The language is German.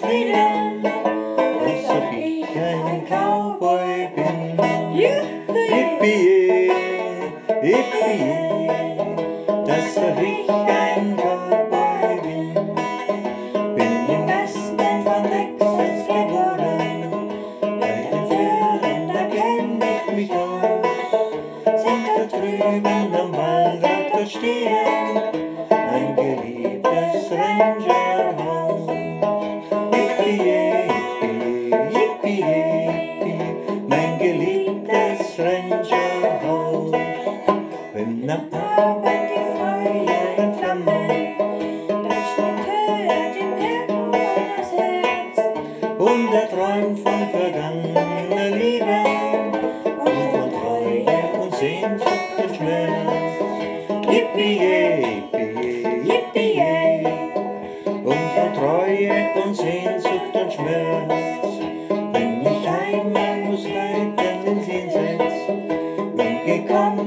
zufrieden, dass auch ich ein Cowboy bin. Yippie, yippie, dass auch ich ein Cowboy bin. Bin im Westen von Texas geboren, bei den Pferden, da kenn ich mich aus. Sind da drüben am Waldrand dort stehen, mein geliebtes Rangerhaus. Yippie, yippie, yippie, mein geliebtes Rangerhaus. Wenn am Abend die Feuer entflammen, das schlägt höher dem Cowboy das Herz. Und er träumt von vergangener Liebe und von Treue und Sehnsucht und Schmerz. Yippie, yippie, yippie, und von Treue und Sehnsucht und Schmerz. Wenn ich einmal muss reiten ins Jenseits und gekommen